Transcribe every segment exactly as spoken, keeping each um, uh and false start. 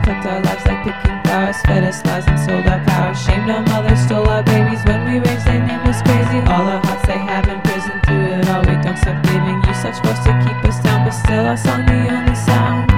plucked our lives like picking flowers, fed us lies and sold our power. Shamed our mothers, stole our babies. When we raised, they named us crazy. All our hearts they have in prison. Through it all, we don't stop giving you such force to keep us down, but still our song the only sound.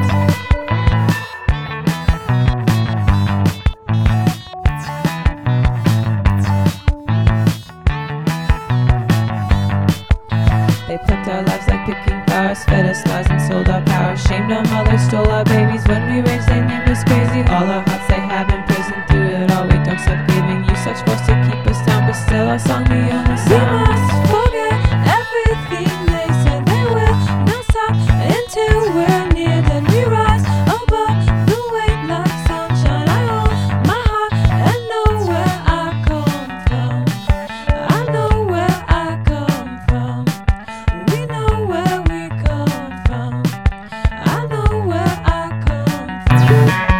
They plucked our lives like picking flowers, fed us lies and sold our power. Shamed our mothers, stole our babies. When we raised, they named us crazy. All our hearts they have in prison. Through it all, we don't stop giving you such force to keep us down, but still our song the only sound. We must forget everything they said they will not stop until we're near. Then we rise above the weight like sunshine. I hold my heart and know where I come from. I know where I come from. We know where we come from. I know where I come from.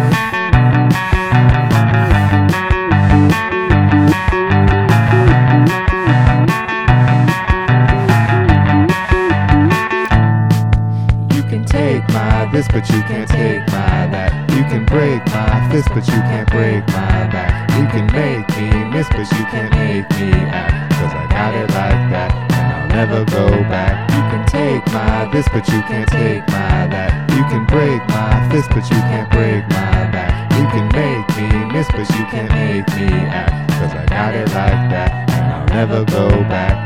Take my this, but you can't take my that. You can break my fist, but you can't break my back. You can make me miss, but you can't make me act. Cause I got it like that, and I'll never go back. You can take my this, but you can't take my that. You can break my fist, but you can't break my back. You can make me miss, but you can't make me act. Cause I got it like that, and I'll never go back.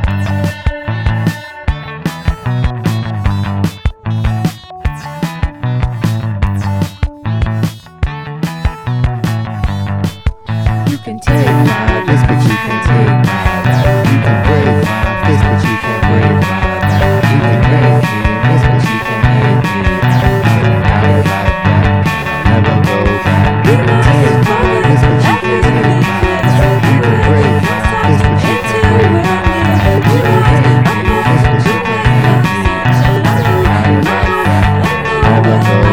You can take my this, but you can't take my that. You can break my fist, but you can't break my back. You can make me miss, but you can't make me act. Cause I got it like that, I'll never go back. You can take my this, but you can't take my that. You can break my fist, but you can't break my back. You can make me miss, but you can't make me act. Cause I got it like that, I'll never go back.